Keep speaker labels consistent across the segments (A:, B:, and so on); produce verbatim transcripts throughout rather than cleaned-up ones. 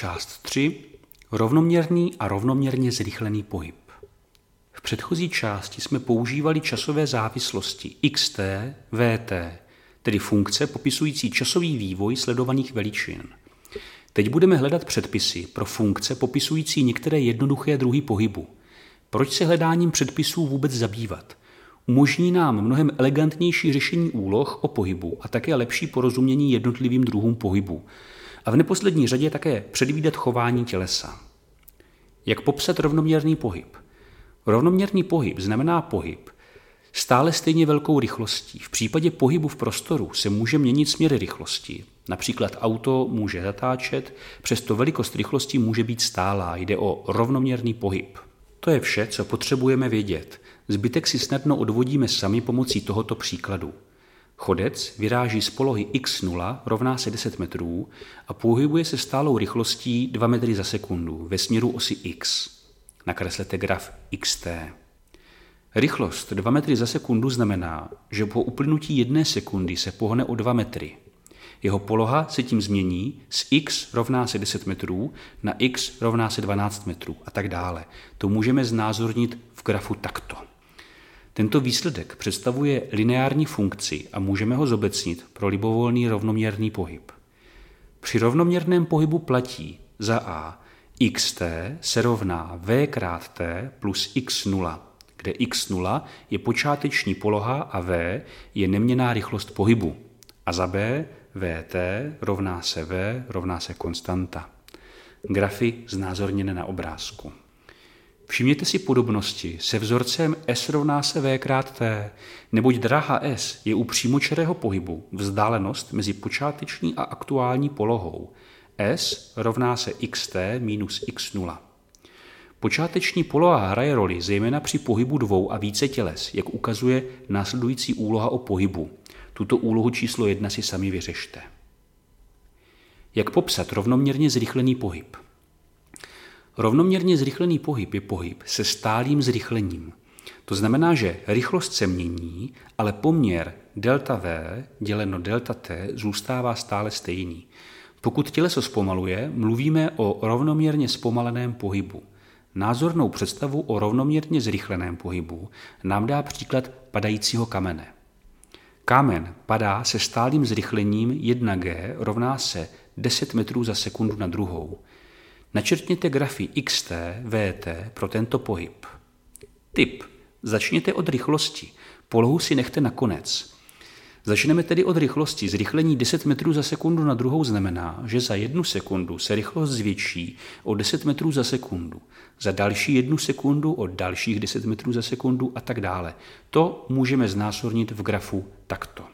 A: Část tři. Rovnoměrný a rovnoměrně zrychlený pohyb. V předchozí části jsme používali časové závislosti xt, vt, tedy funkce popisující časový vývoj sledovaných veličin. Teď budeme hledat předpisy pro funkce popisující některé jednoduché druhy pohybu. Proč se hledáním předpisů vůbec zabývat? Umožní nám mnohem elegantnější řešení úloh o pohybu a také lepší porozumění jednotlivým druhům pohybu. A v neposlední řadě také předvídat chování tělesa. Jak popsat rovnoměrný pohyb? Rovnoměrný pohyb znamená pohyb stále stejně velkou rychlostí. V případě pohybu v prostoru se může měnit směr rychlosti. Například auto může zatáčet, přesto velikost rychlosti může být stálá. Jde o rovnoměrný pohyb. To je vše, co potřebujeme vědět. Zbytek si snadno odvodíme sami pomocí tohoto příkladu. Chodec vyráží z polohy x nula rovná se deset metrů a pohybuje se stálou rychlostí dva metry za sekundu ve směru osy x. Nakreslete graf xt. Rychlost dva metry za sekundu znamená, že po uplynutí jedné sekundy se pohne o dva metry. Jeho poloha se tím změní z x rovná se deset metrů na x rovná se dvanáct metrů a tak dále. To můžeme znázornit v grafu takto. Tento výsledek představuje lineární funkci a můžeme ho zobecnit pro libovolný rovnoměrný pohyb. Při rovnoměrném pohybu platí za a xt se rovná v krát t plus x nula, kde x nula je počáteční poloha a v je neměnná rychlost pohybu. A za b vt rovná se v rovná se konstanta. Grafy znázorněné na obrázku. Všimněte si podobnosti se vzorcem s rovná se v krát t, neboť dráha s je u přímočarého pohybu vzdálenost mezi počáteční a aktuální polohou. S rovná se xt minus x nula. Počáteční poloha hraje roli zejména při pohybu dvou a více těles, jak ukazuje následující úloha o pohybu. Tuto úlohu číslo jedna si sami vyřešte. Jak popsat rovnoměrně zrychlený pohyb? Rovnoměrně zrychlený pohyb je pohyb se stálým zrychlením. To znamená, že rychlost se mění, ale poměr delta v děleno delta t zůstává stále stejný. Pokud těleso zpomaluje, mluvíme o rovnoměrně zpomaleném pohybu. Názornou představu o rovnoměrně zrychleném pohybu nám dá příklad padajícího kamene. Kámen padá se stálým zrychlením jedna gé rovná se deset metrů za sekundu na druhou. Načrtněte grafy xt, vt pro tento pohyb. Tip. Začněte od rychlosti. Polohu si nechte na konec. Začneme tedy od rychlosti. Zrychlení deset metrů za sekundu na druhou znamená, že za jednu sekundu se rychlost zvětší o deset metrů za sekundu. Za další jednu sekundu o dalších deset metrů za sekundu a tak dále. To můžeme znázornit v grafu takto.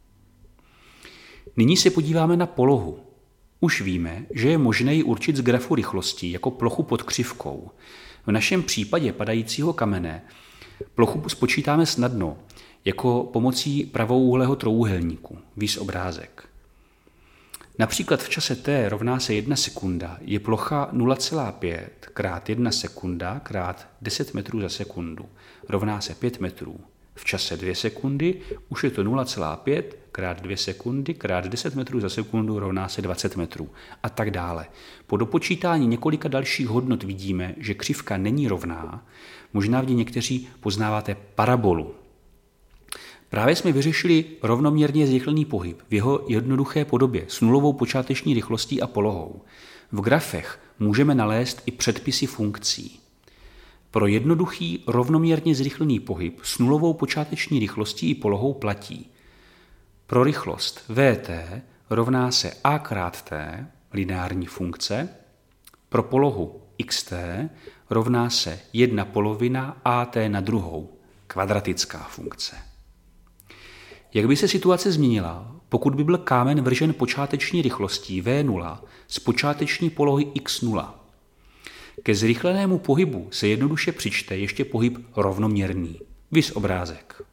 A: Nyní se podíváme na polohu. Už víme, že je možné ji určit z grafu rychlosti jako plochu pod křivkou. V našem případě padajícího kamene plochu spočítáme snadno jako pomocí pravouhlého trojúhelníku. Víš obrázek. Například v čase t rovná se jedna sekunda je plocha nula celá pět krát jedna sekunda krát deset metrů za sekundu rovná se pět metrů. V čase dvě sekundy už je to nula celá pět krát dvě sekundy krát deset metrů za sekundu rovná se dvacet metrů a tak dále. Po dopočítání několika dalších hodnot vidíme, že křivka není rovná. Možná v ní někteří poznáváte parabolu. Právě jsme vyřešili rovnoměrně zrychlený pohyb v jeho jednoduché podobě s nulovou počáteční rychlostí a polohou. V grafech můžeme nalézt i předpisy funkcí. Pro jednoduchý rovnoměrně zrychlený pohyb s nulovou počáteční rychlostí i polohou platí. Pro rychlost vt rovná se a krát t, lineární funkce. Pro polohu xt rovná se jedna polovina at na druhou, kvadratická funkce. Jak by se situace změnila, pokud by byl kámen vržen počáteční rychlostí v nula z počáteční polohy x nula? Ke zrychlenému pohybu se jednoduše přičte ještě pohyb rovnoměrný. Viz obrázek.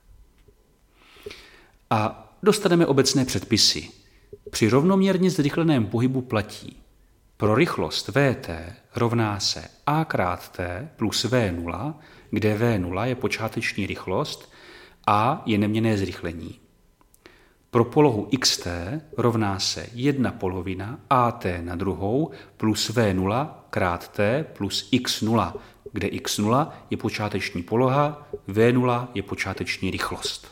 A: A dostaneme obecné předpisy. Při rovnoměrně zrychleném pohybu platí. Pro rychlost vt rovná se a krát t plus v nula, kde v nula je počáteční rychlost a je neměnné zrychlení. Pro polohu xt rovná se jedna polovina at na druhou plus v nula krát t plus x nula, kde x nula je počáteční poloha, v nula je počáteční rychlost.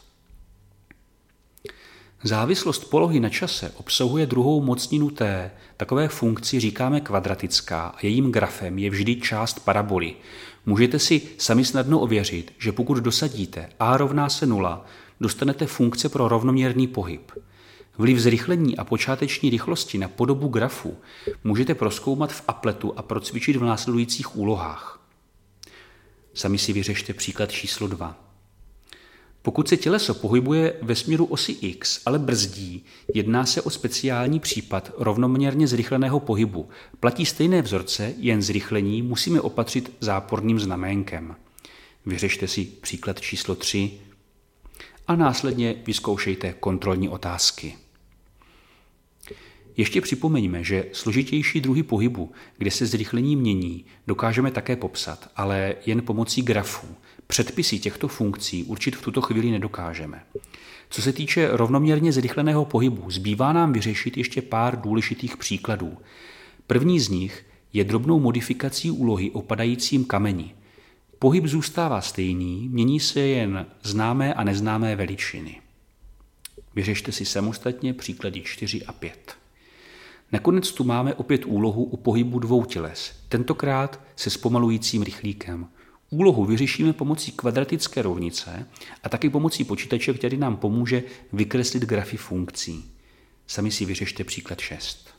A: Závislost polohy na čase obsahuje druhou mocninu t. Takové funkci říkáme kvadratická a jejím grafem je vždy část paraboly. Můžete si sami snadno ověřit, že pokud dosadíte a rovná se nula, dostanete funkce pro rovnoměrný pohyb. Vliv zrychlení a počáteční rychlosti na podobu grafu můžete prozkoumat v Appletu a procvičit v následujících úlohách. Sami si vyřešte příklad číslo dva. Pokud se těleso pohybuje ve směru osy x, ale brzdí, jedná se o speciální případ rovnoměrně zrychleného pohybu. Platí stejné vzorce, jen zrychlení musíme opatřit záporným znaménkem. Vyřešte si příklad číslo tři a následně vyzkoušejte kontrolní otázky. Ještě připomeňme, že složitější druhy pohybu, kde se zrychlení mění, dokážeme také popsat, ale jen pomocí grafů. Předpisy těchto funkcí určit v tuto chvíli nedokážeme. Co se týče rovnoměrně zrychleného pohybu, zbývá nám vyřešit ještě pár důležitých příkladů. První z nich je drobnou modifikací úlohy o padajícím kameni. Pohyb zůstává stejný, mění se jen známé a neznámé veličiny. Vyřešte si samostatně příklady čtyři a pět. Nakonec tu máme opět úlohu u pohybu dvou těles, tentokrát se zpomalujícím rychlíkem. Úlohu vyřešíme pomocí kvadratické rovnice a taky pomocí počítače, který nám pomůže vykreslit grafy funkcí. Sami si vyřešte příklad šest.